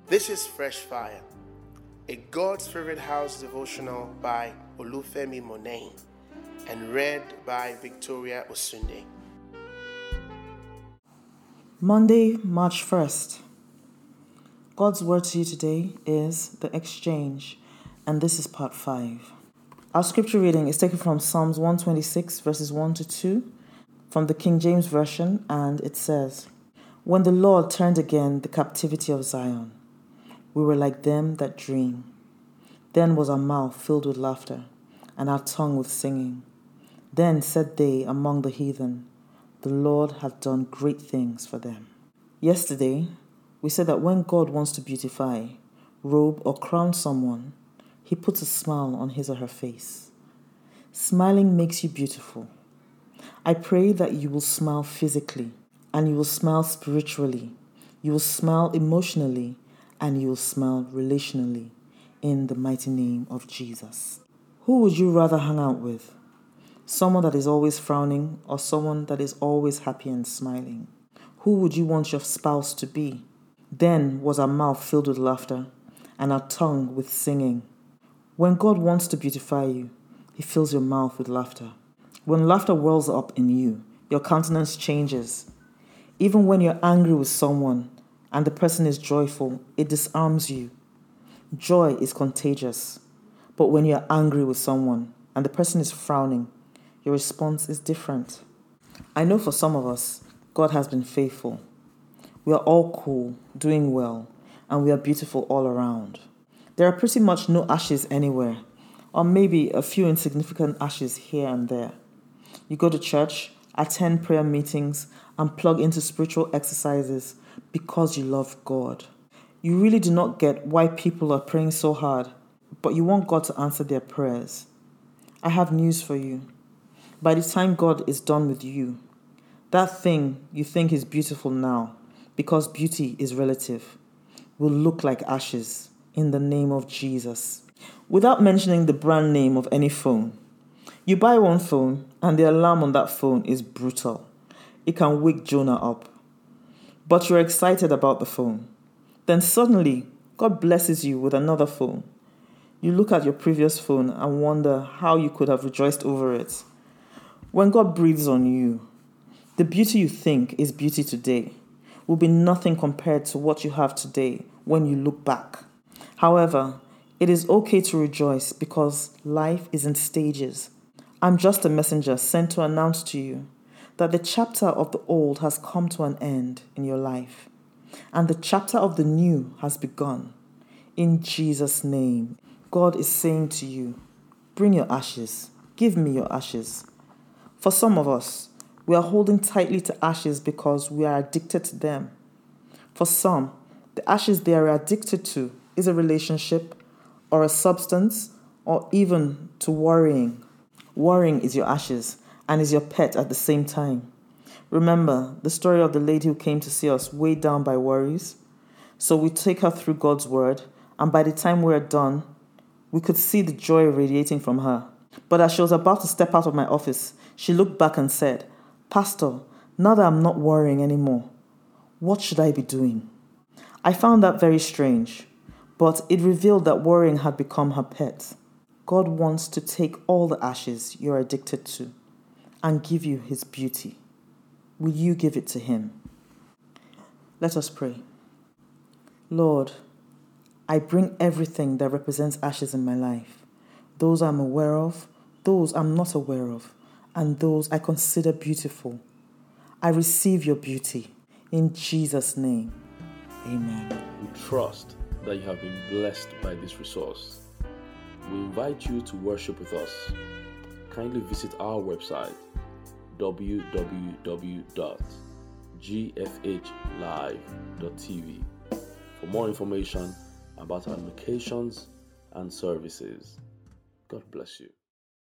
This is Fresh Fire, a God's Favorite House devotional by Olufemi Monet and read by Victoria Osunde. Monday, March 1st. God's word to you today is the exchange, and this is part 5. Our scripture reading is taken from Psalms 126, verses 1 to 2, from the King James Version, and it says, "When the Lord turned again the captivity of Zion, we were like them that dream. Then was our mouth filled with laughter, and our tongue with singing. Then said they among the heathen, the Lord hath done great things for them." Yesterday, we said that when God wants to beautify, robe, or crown someone, He puts a smile on his or her face. Smiling makes you beautiful. I pray that you will smile physically, and you will smile spiritually, you will smile emotionally, and you will smile relationally, in the mighty name of Jesus. Who would you rather hang out with? Someone that is always frowning, or someone that is always happy and smiling? Who would you want your spouse to be? Then was our mouth filled with laughter, and our tongue with singing. When God wants to beautify you, He fills your mouth with laughter. When laughter wells up in you, your countenance changes. Even when you're angry with someone and the person is joyful, it disarms you. Joy is contagious. But when you're angry with someone and the person is frowning, your response is different. I know for some of us, God has been faithful. We are all cool, doing well, and we are beautiful all around. There are pretty much no ashes anywhere, or maybe a few insignificant ashes here and there. You go to church, attend prayer meetings, and plug into spiritual exercises because you love God. You really do not get why people are praying so hard, but you want God to answer their prayers. I have news for you. By the time God is done with you, that thing you think is beautiful now, because beauty is relative, will look like ashes in the name of Jesus. Without mentioning the brand name of any phone, you buy one phone and the alarm on that phone is brutal. It can wake Jonah up. But you're excited about the phone. Then suddenly, God blesses you with another phone. You look at your previous phone and wonder how you could have rejoiced over it. When God breathes on you, the beauty you think is beauty today will be nothing compared to what you have today when you look back. However, it is okay to rejoice because life is in stages. I'm just a messenger sent to announce to you that the chapter of the old has come to an end in your life, and the chapter of the new has begun. In Jesus' name, God is saying to you, bring your ashes, give me your ashes. For some of us, we are holding tightly to ashes because we are addicted to them. For some, the ashes they are addicted to is a relationship or a substance or even to worrying. Worrying is your ashes and is your pet at the same time. Remember the story of the lady who came to see us weighed down by worries? So we take her through God's word, and by the time we are done, we could see the joy radiating from her. But as she was about to step out of my office, she looked back and said, "Pastor, now that I'm not worrying anymore, what should I be doing?" I found that very strange, but it revealed that worrying had become her pet. God wants to take all the ashes you're addicted to and give you His beauty. Will you give it to Him? Let us pray. Lord, I bring everything that represents ashes in my life, those I'm aware of, those I'm not aware of, and those I consider beautiful. I receive your beauty. In Jesus' name, amen. We trust that you have been blessed by this resource. We invite you to worship with us. Kindly visit our website www.gfhlive.tv for more information about our locations and services. God bless you.